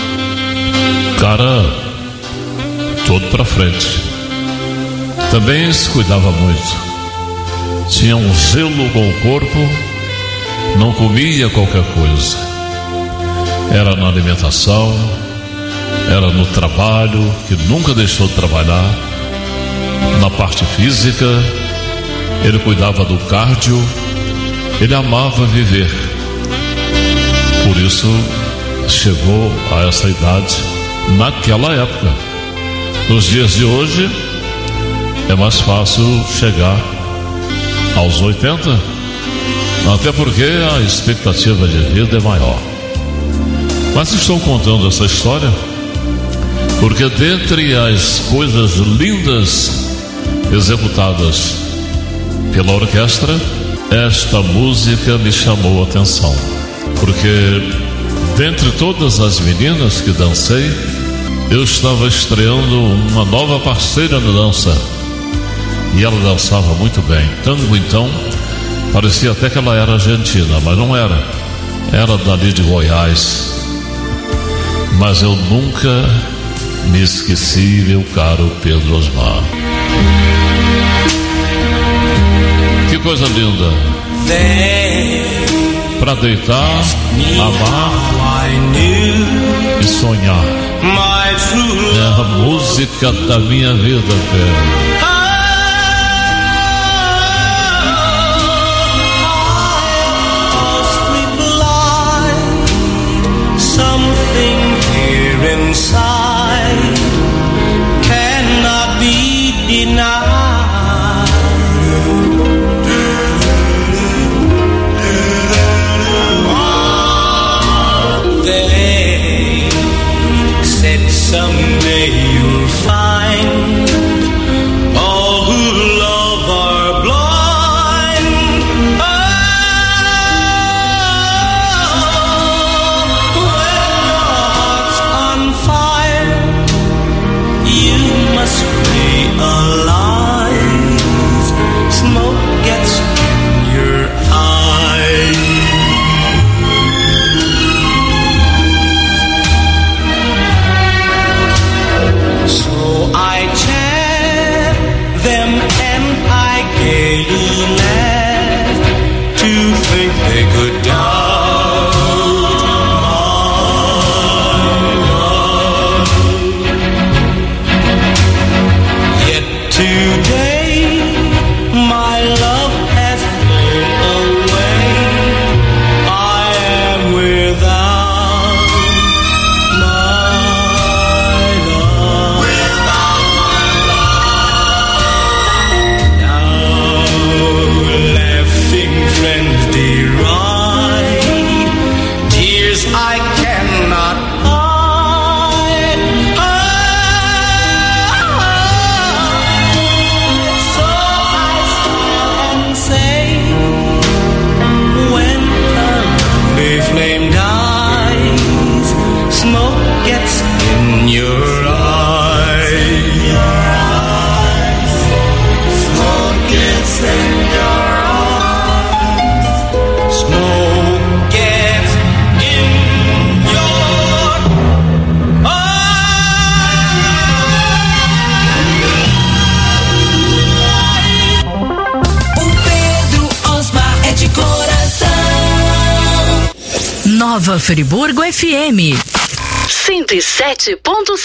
cara todo pra frente. Também se cuidava muito, tinha um zelo com o corpo, não comia qualquer coisa. Era na alimentação, era no trabalho, que nunca deixou de trabalhar, na parte física, ele cuidava do cardio, ele amava viver. Por isso chegou a essa idade naquela época. Nos dias de hoje é mais fácil chegar aos 80, até porque a expectativa de vida é maior. Mas estou contando essa história porque dentre as coisas lindas executadas pela orquestra, esta música me chamou a atenção, porque dentre todas as meninas que dancei, eu estava estreando uma nova parceira na dança e ela dançava muito bem, tango. Então parecia até que ela era argentina, mas não era, era dali de Goiás. Mas eu nunca me esqueci, meu caro Pedro Osmar. Que coisa linda. Pra deitar, amar e sonhar. É a música da minha vida, Pedro. Inside cannot be denied. They said someday you'll find all who love are blind. When your heart's on fire, you must stay alive. Smoke gets in your eyes. Nova Friburgo FM 107.5.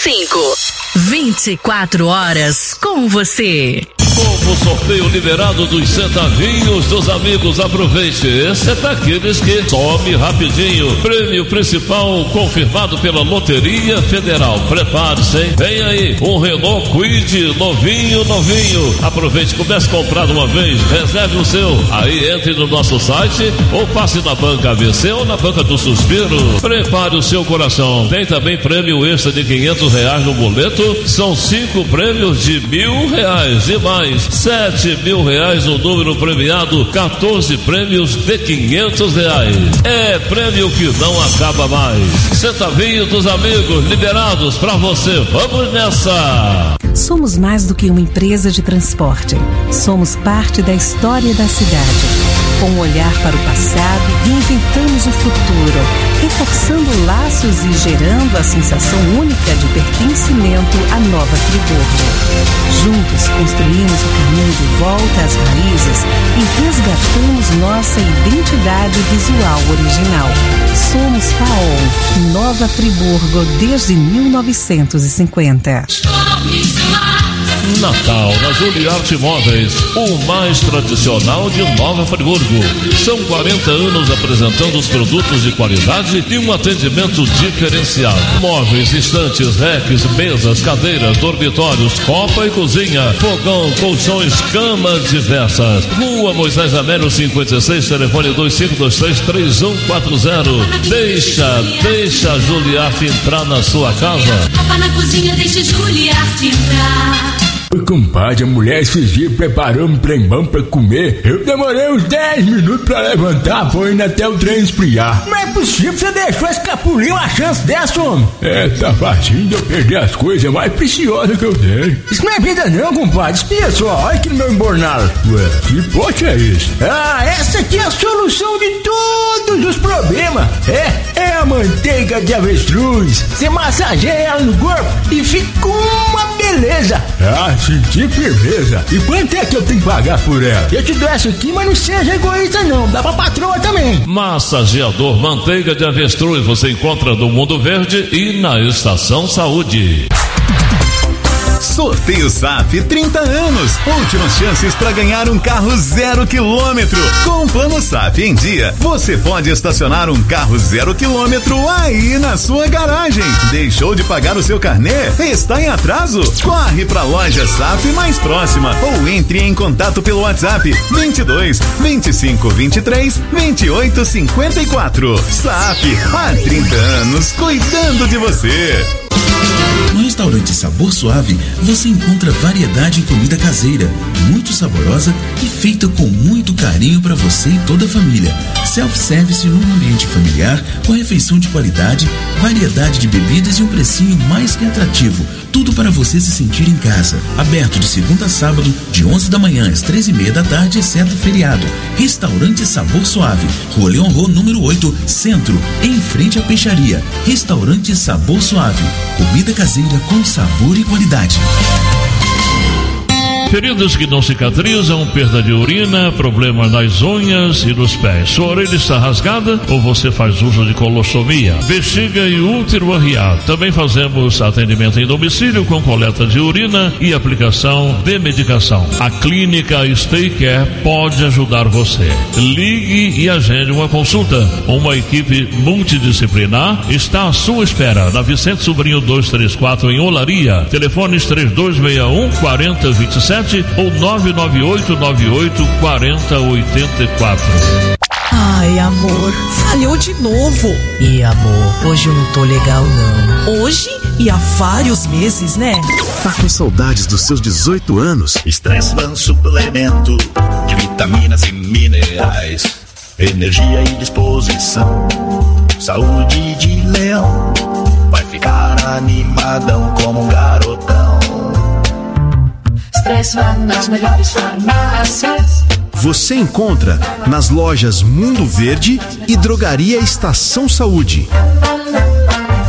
24 horas com você. Como sorteio liberado dos centavinhos dos amigos, aproveite. Esse é daqueles que some rapidinho. Prêmio principal confirmado pela Loteria Federal. Prepare-se, hein? Vem aí, um Renault Kwid novinho. Aproveite, comece a comprar de uma vez, reserve o seu. Aí entre no nosso site ou passe na banca ABC ou na banca do Suspiro. Prepare o seu coração. Tem também prêmio extra de R$500 no boleto. São 5 prêmios de R$1.000 e mais R$7.000 o número premiado, 14 prêmios de R$500. É prêmio que não acaba mais. Centavinho dos amigos liberados pra você. Vamos nessa! Somos mais do que uma empresa de transporte. Somos parte da história da cidade. Com um olhar para o passado, reinventamos o futuro, reforçando laços e gerando a sensação única de pertencimento à Nova Friburgo. Juntos construímos o caminho de volta às raízes e resgatamos nossa identidade visual original. Somos FAOL, Nova Friburgo desde 1950. Natal na Juliarte Móveis, o mais tradicional de Nova Friburgo. São 40 anos apresentando os produtos de qualidade e um atendimento diferenciado. Móveis, estantes, racks, mesas, cadeiras, dormitórios, copa e cozinha, fogão, colchões, camas diversas. Rua Moisés Amélio 56, telefone 2523-3140. Deixa a Juliarte entrar na sua casa. Copa na cozinha, deixa Juliarte entrar. Compadre, a mulher esses dias preparou um trem bom pra comer. Eu demorei uns 10 minutos pra levantar, foi indo até o trem esfriar. Não é possível, você deixou escapulir uma chance dessa, homem. Tá facinho de eu perder as coisas mais preciosas que eu tenho. Isso não é vida não, compadre. Espia só, olha aqui no meu embornado. Ué, que pote é esse? Essa aqui é a solução de todos os problemas. É a manteiga de avestruz. Você massageia ela no corpo e fica uma beleza. Senti firmeza. E quanto é que eu tenho que pagar por ela? Eu te dou essa aqui, mas não seja egoísta não, dá pra patroa também. Massageador Manteiga de Avestruz você encontra no Mundo Verde e na Estação Saúde. Sorteio SAF 30 anos. Últimas chances para ganhar um carro 0 quilômetro. Com o plano SAF em dia, você pode estacionar um carro 0 quilômetro aí na sua garagem. Deixou de pagar o seu carnê? Está em atraso? Corre para a loja SAF mais próxima ou entre em contato pelo WhatsApp 22 25 23 28 54. SAF, há 30 anos cuidando de você. No restaurante Sabor Suave, você encontra variedade em comida caseira, muito saborosa e feita com muito carinho para você e toda a família. Self-service num ambiente familiar, com refeição de qualidade, variedade de bebidas e um precinho mais que atrativo. Tudo para você se sentir em casa. Aberto de segunda a sábado, de 11 da manhã às 3:30 da tarde, exceto feriado. Restaurante Sabor Suave, Rua Leon Rô, número 8, Centro, em frente à peixaria. Restaurante Sabor Suave, comida caseira com sabor e qualidade. Feridas que não cicatrizam, perda de urina, problemas nas unhas e nos pés. Sua orelha está rasgada ou você faz uso de colostomia? Bexiga e útero arriado. Também fazemos atendimento em domicílio com coleta de urina e aplicação de medicação. A clínica Stay Care pode ajudar você. Ligue e agende uma consulta. Uma equipe multidisciplinar está à sua espera na Vicente Sobrinho 234 em Olaria. Telefones 3261-4027 ou 99898-4084. Ai, amor, falhou de novo. E amor, hoje eu não tô legal não. Hoje? E há vários meses, né? Tá com saudades dos seus 18 anos? Estressman suplemento de vitaminas e minerais, energia e disposição, saúde de leão, vai ficar animadão como um garotão. Estressman nas melhores farmácias. Você encontra nas lojas Mundo Verde e Drogaria Estação Saúde.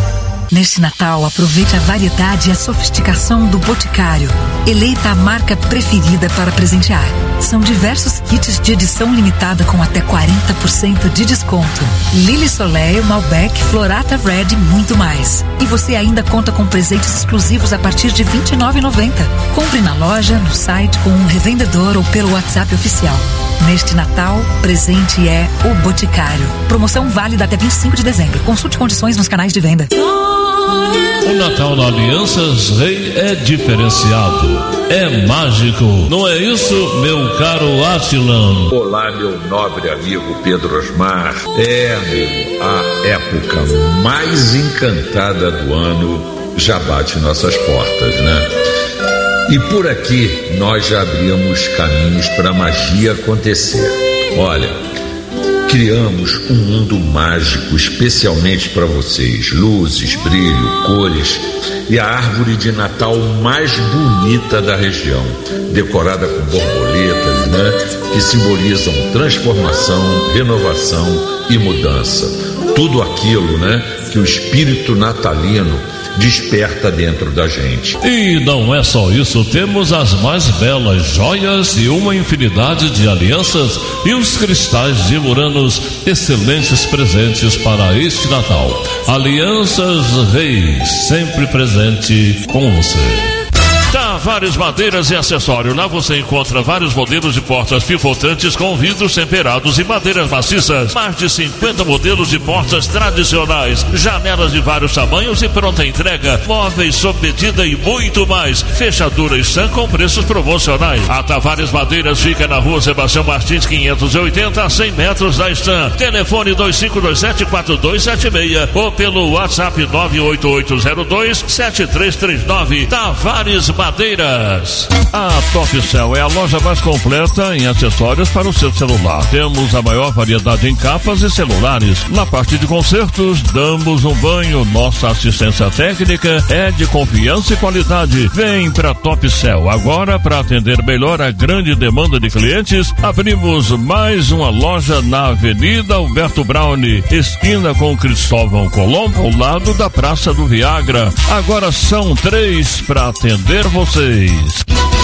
Neste Natal, aproveite a variedade e a sofisticação do Boticário. Eleita a marca preferida para presentear. São diversos kits de edição limitada com até 40% de desconto. Lily Soleil, Malbec, Florata Red e muito mais. E você ainda conta com presentes exclusivos a partir de R$ 29,90. Compre na loja, no site, com um revendedor ou pelo WhatsApp oficial. Neste Natal, presente é o Boticário. Promoção válida até 25 de dezembro. Consulte condições nos canais de venda. O Natal na Alianças Rei é diferenciado, é mágico, não é isso, meu caro Atilan? Olá, meu nobre amigo Pedro Osmar. Amigo, a época mais encantada do ano já bate nossas portas, né? E por aqui nós já abrimos caminhos para a magia acontecer. Olha, criamos um mundo mágico especialmente para vocês. Luzes, brilho, cores e a árvore de Natal mais bonita da região, decorada com borboletas, né? Que simbolizam transformação, renovação e mudança. Tudo aquilo, né? Que o espírito natalino desperta dentro da gente. E não é só isso, temos as mais belas joias e uma infinidade de alianças e os cristais de Muranos, excelentes presentes para este Natal. Alianças Reis, sempre presente com você. Tavares Madeiras e Acessório. Lá você encontra vários modelos de portas pivotantes com vidros temperados e madeiras maciças. Mais de 50 modelos de portas tradicionais, janelas de vários tamanhos e pronta entrega, móveis sob medida e muito mais. Fechaduras Sam com preços promocionais. A Tavares Madeiras fica na rua Sebastião Martins 580, a 100 metros da Stan. Telefone 2527-4276 ou pelo WhatsApp 98802-7339. Tavares Madeiras. A Top Cell é a loja mais completa em acessórios para o seu celular. Temos a maior variedade em capas e celulares. Na parte de consertos, damos um banho. Nossa assistência técnica é de confiança e qualidade. Vem para Top Cell. Agora, para atender melhor a grande demanda de clientes, abrimos mais uma loja na Avenida Alberto Braune, esquina com Cristóvão Colombo, ao lado da Praça do Viagra. Agora são 3 para atender vocês.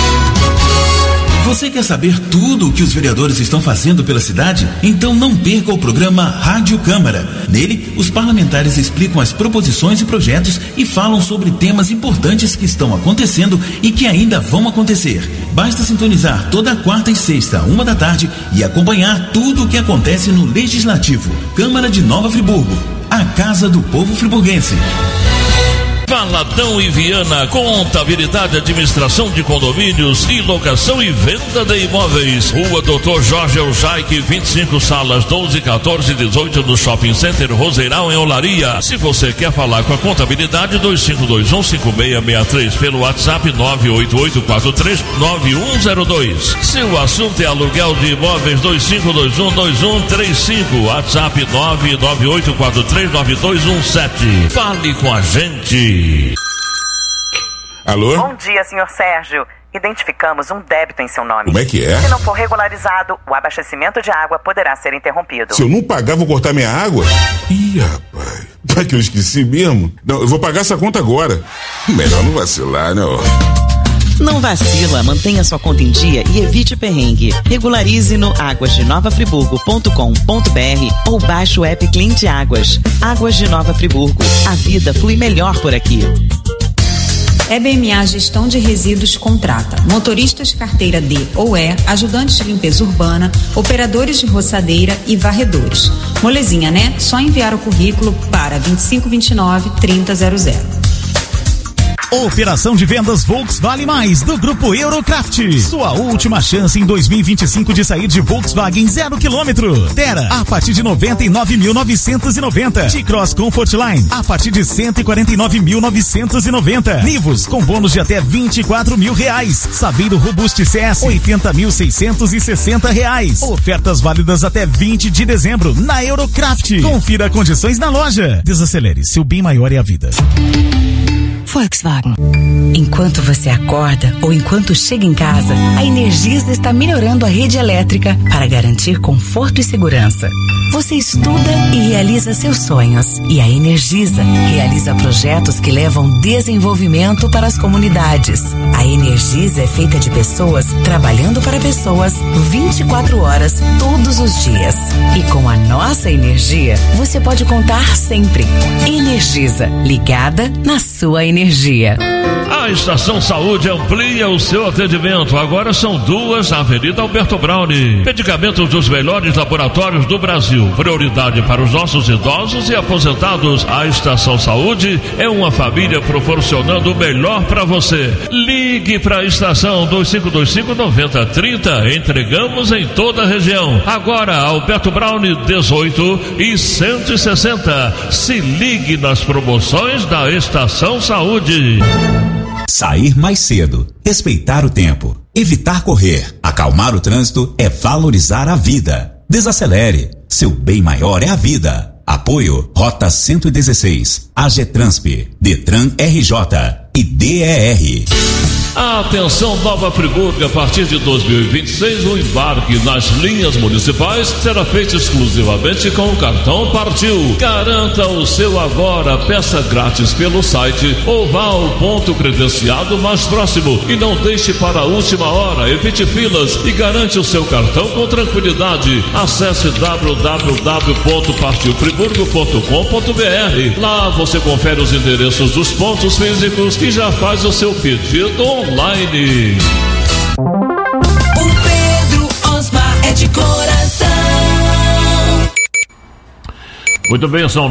Você quer saber tudo o que os vereadores estão fazendo pela cidade? Então não perca o programa Rádio Câmara. Nele, os parlamentares explicam as proposições e projetos e falam sobre temas importantes que estão acontecendo e que ainda vão acontecer. Basta sintonizar toda quarta e sexta, 13h, e acompanhar tudo o que acontece no Legislativo. Câmara de Nova Friburgo, a casa do povo friburguense. Valadão e Viana, contabilidade, administração de condomínios e locação e venda de imóveis. Rua Doutor Jorge Eljaique, 25 salas, 12, 14 e 18 do Shopping Center Roseirão, em Olaria. Se você quer falar com a contabilidade, 2521-5663 pelo WhatsApp 98843-9102. Se o assunto é aluguel de imóveis, 2521-2135, WhatsApp 99843-9217. Fale com a gente. Alô? Bom dia, senhor Sérgio. Identificamos um débito em seu nome. Como é que é? Se não for regularizado, o abastecimento de água poderá ser interrompido. Se eu não pagar, vou cortar minha água? Ih, rapaz. Vai que eu esqueci mesmo? Não, eu vou pagar essa conta agora. Melhor não vacilar, né? Não vacila, mantenha sua conta em dia e evite perrengue. Regularize no aguasdenovafriburgo.com.br ou baixe o app Cliente Águas. Águas de Nova Friburgo. A vida flui melhor por aqui. EBMA Gestão de Resíduos contrata motoristas carteira D ou E, ajudantes de limpeza urbana, operadores de roçadeira e varredores. Molezinha, né? Só enviar o currículo para 2529-3000. Operação de vendas Volks Vale Mais, do Grupo Eurocraft. Sua última chance em 2025 de sair de Volkswagen 0 km. Terra, a partir de 99.990. T-Cross Comfortline, a partir de 149.990. Nivus, com bônus de até R$24.000. Saveiro Robuste CS, R$80.660. Ofertas válidas até 20 de dezembro na Eurocraft. Confira condições na loja. Desacelere, seu bem maior é a vida. Volkswagen. Enquanto você acorda ou enquanto chega em casa, a Energisa está melhorando a rede elétrica para garantir conforto e segurança. Você estuda e realiza seus sonhos. E a Energisa realiza projetos que levam desenvolvimento para as comunidades. A Energisa é feita de pessoas trabalhando para pessoas 24 horas, todos os dias. E com a nossa energia, você pode contar sempre. Energisa, ligada na sua energia. A Estação Saúde amplia o seu atendimento. Agora são 2 na Avenida Alberto Browne. Medicamentos dos melhores laboratórios do Brasil. Prioridade para os nossos idosos e aposentados. A Estação Saúde é uma família proporcionando o melhor para você. Ligue para a estação 2525-9030. Entregamos em toda a região. Agora, Alberto Browne 18 e 160. Se ligue nas promoções da Estação Saúde. Sair mais cedo, respeitar o tempo, evitar correr, acalmar o trânsito é valorizar a vida. Desacelere, seu bem maior é a vida. Apoio Rota 116, AGETRANSP, Detran RJ e DER. Atenção Nova Friburgo, a partir de 2026 o embarque nas linhas municipais será feito exclusivamente com o cartão Partiu. Garanta o seu agora, peça grátis pelo site ou vá ao ponto credenciado mais próximo e não deixe para a última hora, evite filas e garante o seu cartão com tranquilidade. Acesse www.partiofriburgo.com.br. Lá você confere os endereços dos pontos físicos e já faz o seu pedido online. O Pedro Osmar é de coração. Muito bem, são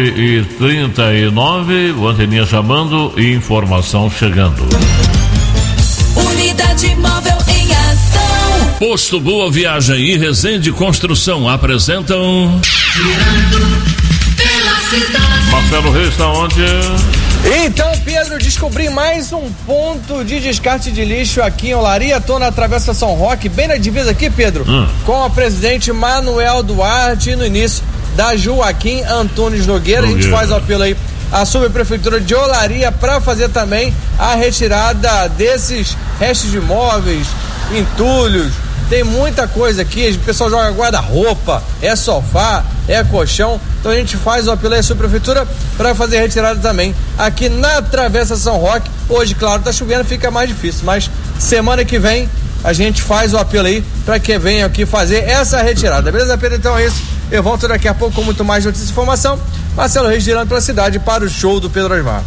9h39, o Anteninha chamando e informação chegando. Unidade móvel em ação. Posto Boa Viagem e Resende Construção apresentam Girando pela cidade. Marcelo Reis está onde? Então, Pedro, descobri mais um ponto de descarte de lixo aqui em Olaria. Tô na Travessa São Roque, bem na divisa aqui, Pedro, com a presidente Manuel Duarte, no início da Joaquim Antunes Nogueira. A gente faz o apelo aí à subprefeitura de Olaria para fazer também a retirada desses restos de móveis, entulhos. Tem muita coisa aqui, o pessoal joga guarda-roupa, é sofá, é colchão. Então a gente faz o apelo aí à subprefeitura para fazer a retirada também aqui na Travessa São Roque. Hoje, claro, tá chovendo, fica mais difícil, mas semana que vem a gente faz o apelo aí para que venham aqui fazer essa retirada. Beleza, Pedro? Então é isso. Eu volto daqui a pouco com muito mais notícia e informação. Marcelo Reis girando pela cidade para o show do Pedro Osmar.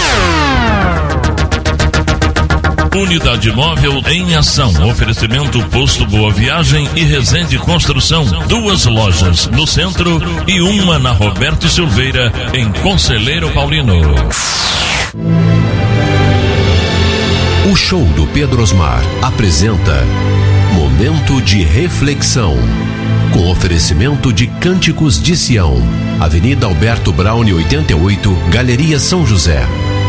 Unidade móvel em ação. Oferecimento Posto Boa Viagem e Resende Construção. 2 lojas no centro e uma na Roberto Silveira, em Conselheiro Paulino. O show do Pedro Osmar apresenta Momento de Reflexão. Com oferecimento de Cânticos de Sião. Avenida Alberto Browne 88, Galeria São José.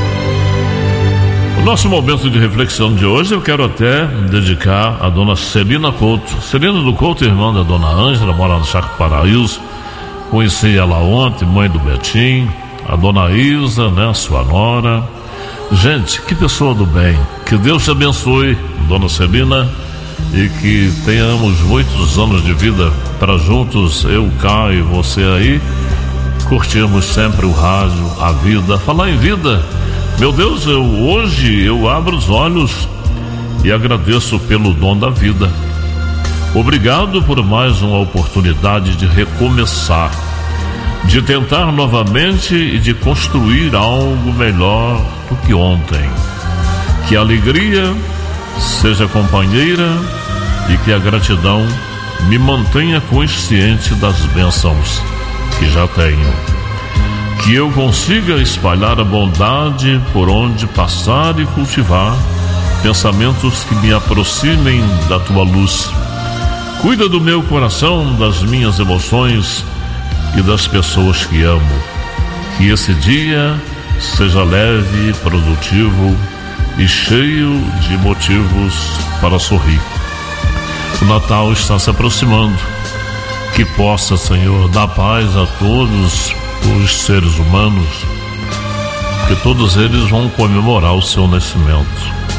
O nosso momento de reflexão de hoje eu quero até dedicar à dona Celina Couto. Celina do Couto, irmã da dona Ângela, mora no Chaco Paraíso. Conheci ela ontem, mãe do Betinho, a dona Isa, né, sua nora. Gente, que pessoa do bem. Que Deus te abençoe, dona Celina, e que tenhamos muitos anos de vida para juntos, eu cá e você aí, curtirmos sempre o rádio, a vida. Falar em vida, meu Deus, hoje eu abro os olhos e agradeço pelo dom da vida. Obrigado por mais uma oportunidade de recomeçar, de tentar novamente e de construir algo melhor do que ontem. Que a alegria seja companheira e que a gratidão me mantenha consciente das bênçãos que já tenho. Que eu consiga espalhar a bondade por onde passar e cultivar pensamentos que me aproximem da tua luz. Cuida do meu coração, das minhas emoções e das pessoas que amo. Que esse dia seja leve, produtivo e cheio de motivos para sorrir. O Natal está se aproximando. Que possa, Senhor, dar paz a todos os seres humanos, que todos eles vão comemorar o seu nascimento.